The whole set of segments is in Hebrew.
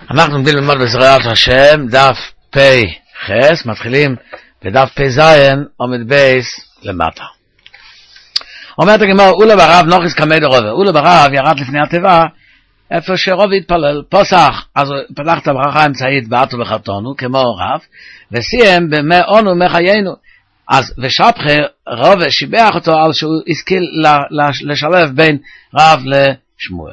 אנחנו עומדים ללמוד בעזרת השם דף פ' מתחילים בדף פ' עומד בייס למטה. אומרת הגמרא, אולה ברב נוכיס קמי דרובה. אולה ברב ירד לפני התיבה איפה שרוב התפלל פוסח, אז הוא פתח את הברכה האמצעית באתו בחתונו כמו רב, וסיים במאונו מחיינו. אז ושפחה רוב שיבח אותו על שהוא השכיל לשלב בין רב לשמואל.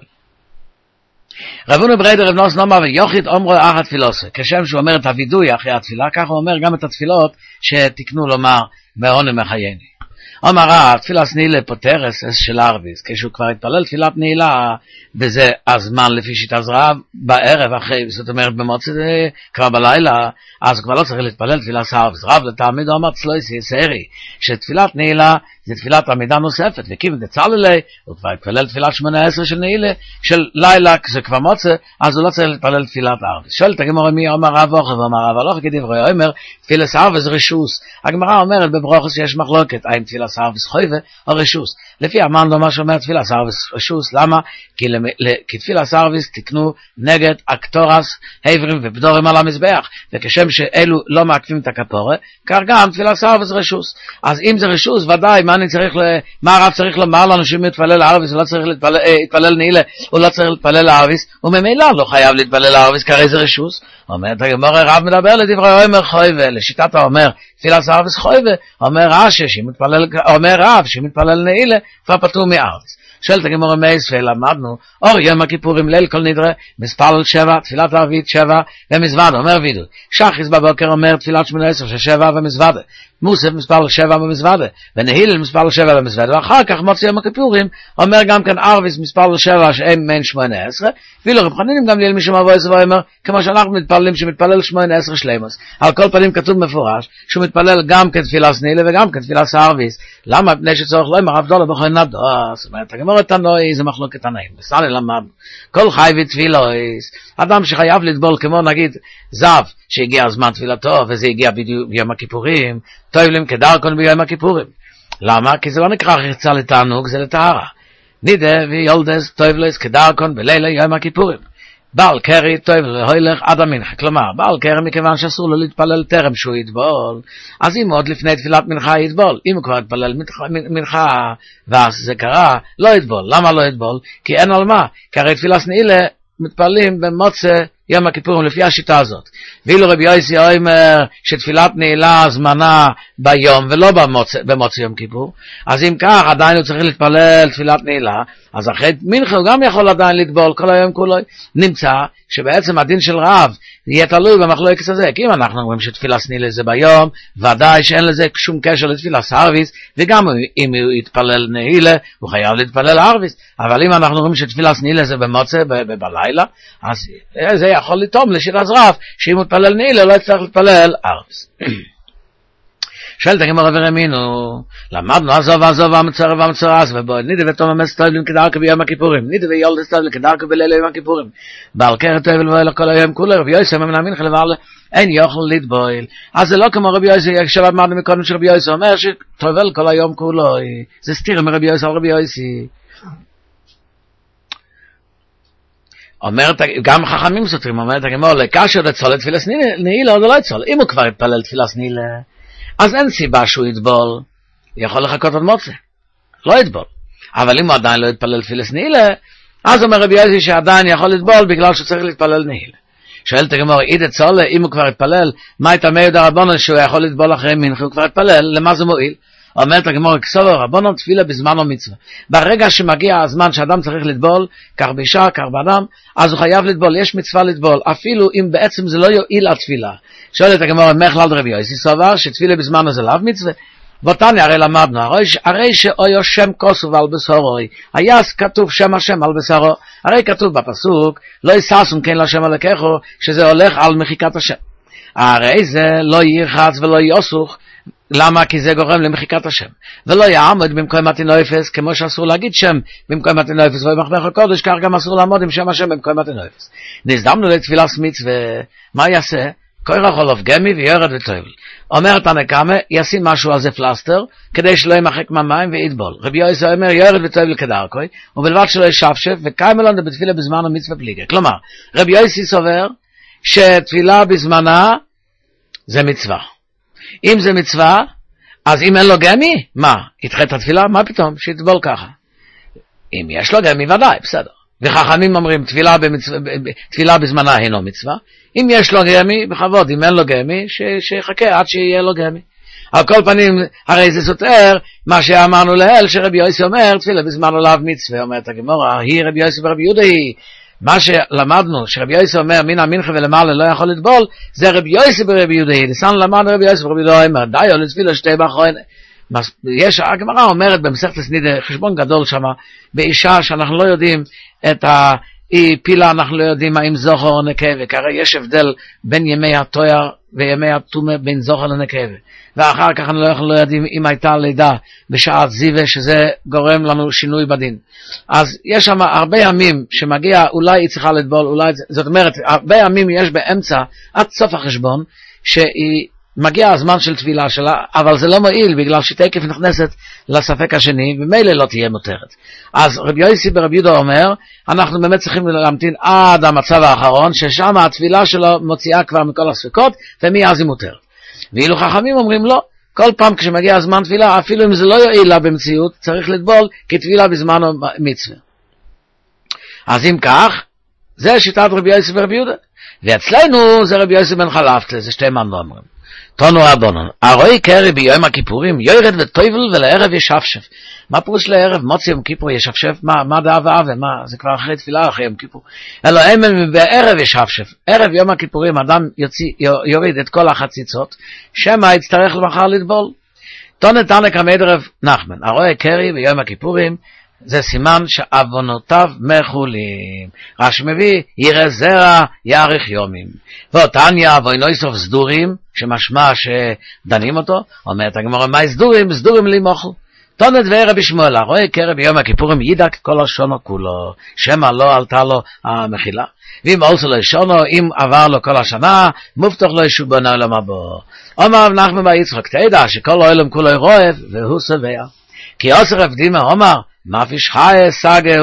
רבנו בריידר רב נוס נאמר ויוכית אומרו אחת תפילוסה, כשם שהוא אומר את הווידוי אחרי התפילה, כך הוא אומר גם את התפילות שתקנו לומר מאונו מחיינו. אומר רב, תפילה סנילה פוטרס של ערביס, כשהוא כבר התפלל תפילת נעילה, וזה הזמן לפי שיטת רב, בערב אחרי, זאת אומרת במוצא כבר בלילה, אז כבר לא צריך להתפלל תפילה סערביס. רב לתעמיד אומר צלויסי סערי, שתפילת נעילה זה תפילת עמידה נוספת, וכיוון דצללי, הוא כבר התפלל תפילת 18 של נעילה, של לילה, זה כבר מוצא, אז הוא לא צריך להתפלל תפילת ערביס. שואלת הגמרא מי אומר רב אוכל, ואומר רב אוכל כדברי אומר, תפילה סערביס רשוס. הגמרא אומרת בברוכס שיש מחלוקת, האם תפילה סערביס חויבה או רשוס. לפי המאן דומה שאומר תפילה סערביס רשוס, למה? כי תפילה סערביס תקנו נגד אקטורס, העברים ובדורים על המזבח, וכשם שאלו לא מעקבים את הכפורה, כך גם תפילה סערביס רשוס. אז אם זה רשוס, ודאי, מה הרב צריך לומר לנו שאם מתפלל ערביס, הוא לא צריך להתפלל נעילה, הוא לא צריך להתפלל ערביס, וממילא לא חייב להתפלל ערביס, כרי זה רשוס. אומרת הגמרא, רב מדבר לדברי אומר חויבה, לשיטת האומר תפילה סערביס חויבה, אומר רב שמתפלל נעילה, כבר פטור מערביס. שואלת הגמרא מייספי, למדנו, אור יום הכיפורים ליל כל נדרה, מספלל 7, תפילת ערבית 7, ומזוודה, אומר וידוי. שחיס בבוקר אומר תפילת 18 של 7 ומזוודה. מוסף מספלל 7 ומזוודה, ונהילל מספלל 7 ומזוודה, ואחר כך מוציא יום הכיפורים, אומר גם כן ערביס מספלל 7 שהם מן 18, ואילו רב חנינם גם ליל משום אבויס ואומר, כמו שאנחנו מתפללים שמתפלל 18 שלימוס. על כל פנים כתוב מפורש, שהוא מתפלל גם כתפילה סנילה וגם כתפילה סערביס. למה? בני שצורך לא אמר אבדולה בכל נדו. זאת אומרת, הגמרא תנאי זה מחלוקת תנאים. בסדר למדנו. כל חי ותפילויס, אדם שחייב לטבול כמו נגיד זב, שהגיע הזמן תפילתו, וזה הגיע בדיוק ביום הכיפורים, טויבלים כדרכון ביום הכיפורים. למה? כי זה לא נקרא רחצה לתענוג, זה לטהרה. נידה ויולדס טויבלס כדרכון בלילה יום הכיפורים. בעל קרי טויבל הולך עד המנחה, כלומר, בעל קרי מכיוון שאסור לו להתפלל טרם שהוא יטבול, אז אם עוד לפני תפילת מנחה יטבול, אם הוא כבר יתפלל מנחה, ואז זה קרה, לא יטבול. למה לא יטבול? כי אין על מה, כי הרי תפילה סנעילה מתפללים במוצא יום הכיפורים לפי השיטה הזאת. ואילו רבי יוסי אומר שתפילת נעילה זמנה ביום ולא במוצא יום כיפור, אז אם כך עדיין הוא צריך להתפלל תפילת נעילה, אז אחרי מנחה הוא גם יכול עדיין לטבול כל היום כולו. נמצא שבעצם הדין של רב יהיה תלוי במחלוקת הזה, כי אם אנחנו אומרים שתפילה סנילה זה ביום, ודאי שאין לזה שום קשר לתפילה סערביס, וגם אם הוא יתפלל נעילה הוא חייב להתפלל ערביס. אבל אם אנחנו אומרים שתפילה סנילה זה במוצא בלילה, אז זה יכול לטום לשיטת רב שאם הוא יתפלל נעילה לא יצטרך להתפלל ערביס. שואלת הגמרא ורמינו, למדנו עזוב המצורס, ובוא נידה ותום אמס טויבלים כדרכו ביום הכיפורים, נידה ויולדס טויבלים כדרכו בלילה יום הכיפורים, בעל קרי טויבל ואלה כל היום כולו. רבי יוסי אומר מנמין חלבל אין יוכל להתבויל. אז זה לא כמו רבי יוסי, כשלמדנו מקודם של רבי יוסי אומר שטויבל כל היום כולו, זה סתיר מרבי יוסי על רבי יוסי. אומרת, גם חכמים סותרים, אומרת הגמרא, כאשר לצול את תפילה נעילה או לא לצול, אם הוא כבר יתפלל תפילה נעילה, אז אין סיבה שהוא יטבול, יכול לחכות עוד מוצא, לא יטבול. אבל אם הוא עדיין לא יתפלל תפילת נעילה, אז אומר רבי יוסי שעדיין יכול לטבול בגלל שהוא צריך להתפלל נעילה. שואלת הגמרא, אידה צולה, אם הוא כבר יתפלל, מה יתמא יהודה רבנן שהוא יכול לטבול אחרי מנחה, הוא כבר יתפלל, למה זה מועיל? אומרת הגמרא, כסובר רבנן תפילה בזמן המצווה. ברגע שמגיע הזמן שאדם צריך לטבול, כך באישה, כך באדם, אז הוא חייב לטבול, יש מצווה לטבול, אפילו אם בעצם זה לא יועיל התפילה. שואלת הגמרא, מחלל רבי יוסי סובר שתפילה בזמן הזה לאו מצווה. בוטניה הרי למדנו, הרי שאויו שם כוסוב על בשרוי, היה כתוב שם השם על בשרו, הרי כתוב בפסוק, לא יששון כן לשם אלוקיכו, שזה הולך על מחיקת השם. הרי זה לא ירחץ ולא יוסוך, למה? כי זה גורם למחיקת השם. ולא יעמוד במקום מתנויפס, כמו שאסור להגיד שם במקום מתנויפס, ובמחמך הקודש, כך גם אסור לעמוד עם שם השם במקום מתנויפס. נזדמנו לתפילה מצווה, מה יעשה? קורח עולוב גמי ויורד וטויבל. אומרת הנקמה, ישים משהו על זה פלסטר, כדי שלא ימחק מהמים ויטבול. רבי יוסי אומר, יורד וטויבל כדרכוי, ובלבד שלא ישפשף, וקיימלון בתפילה בזמן המצווה פליגה. כלומר, רבי יוסי סובר, שתפילה בזמנה זה מצווה. אם זה מצווה, אז אם אין לו גמי, מה? ידחה את התפילה? מה פתאום? שיטבול ככה. אם יש לו גמי, ודאי, בסדר. וחכמים אומרים, תפילה בזמנה אינו מצווה. אם יש לו גמי, בכבוד. אם אין לו גמי, שיחכה עד שיהיה לו גמי. על כל פנים, הרי זה סותר מה שאמרנו לאל, שרבי יוסי אומר, תפילה בזמן עליו מצווה. אומרת הגמרא, היא רבי יוסי ורבי יהודה היא. מה שלמדנו, שרבי יוסי אומר, מן המנחה ולמעלה לא יכול לטבול, זה רבי יוסי ורבי יהודה היא. לסן למדנו רבי יוסי ורבי יהודה אומר, די או לתפילה שתי באחרונה. יש, הגמרא אומרת במסכת סנידה, חשבון גדול שמה, באישה שאנחנו לא יודעים את הפילה, אנחנו לא יודעים האם זוכר או נקבה, כי הרי יש הבדל בין ימי התואר וימי התומה בין זוכר לנקבה, ואחר כך אנחנו לא יודעים אם הייתה לידה בשעת זיווה, שזה גורם לנו שינוי בדין. אז יש שם הרבה ימים שמגיע, אולי היא צריכה לטבול, אולי, זאת אומרת, הרבה ימים יש באמצע, עד סוף החשבון, שהיא מגיע הזמן של תפילה שלה, אבל זה לא מועיל, בגלל שתקף נכנסת לספק השני, ומילא לא תהיה מותרת. אז רבי יוסי ברבי יהודה אומר, אנחנו באמת צריכים להמתין עד המצב האחרון, ששם התפילה שלו מוציאה כבר מכל הספקות, ומאז היא מותרת. ואילו חכמים אומרים לא, כל פעם כשמגיע הזמן תפילה, אפילו אם זה לא יועיל לה במציאות, צריך לטבול כתפילה בזמן מצווה. אז אם כך, זה שיטת רבי יוסי ברבי יהודה. ואצלנו זה רבי יוסי בן חלפתא, זה שתי מן לא אומרים. תנו רבנן, הרוי קרי ביום הכיפורים, יורד וטויבל ולערב ישפשף. מה פירוש לערב? מוצא יום כיפור ישפשף? מה דעה ואהבה? מה? זה כבר אחרי תפילה אחרי יום כיפור. אלא בערב ישפשף. ערב יום הכיפורים אדם יוריד את כל החציצות, שמא יצטרך למחר לטבול. תנו תנא קמי דרב נחמן, הרוי קרי ביום הכיפורים, זה סימן שעוונותיו מחולים. רש"י מביא, ירא זרע יאריך יומים. ואותניה ואינויסוף סדורים, שמשמע שדנים אותו, אומרת הגמרא, מה סדורים? סדורים לי מוכל. תונת וערב בשמואל, רואה קרב ביום הכיפורים ידק כל השונו כולו, שמא לא עלתה לו המחילה. ואם עולסו לו שונו, אם עבר לו כל השנה, מובטח לו שובון העולם הבא. אומר נחמן בר יצחק, תדע שכל העולם כולו רועב, והוא שבע. כי עשר הבדימה אומר, מפיש חי סגה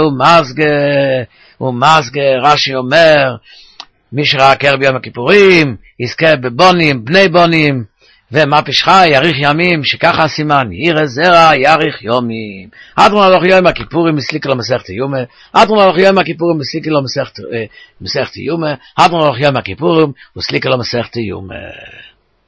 ומסגה, רש"י אומר, מי שראה קרב ביום הכיפורים, יזכה בבונים, בני בונים, ומפיש חי יאריך ימים, שככה הסימן, ירא זרע יאריך יומים. אדרון הלוך יום הכיפורים מסליק לו מסכת יומה, אדרון הלוך יום הכיפורים מסליק לו מסכת יומה, אדרון הלוך יום הכיפורים מסליק לו מסכת יומה.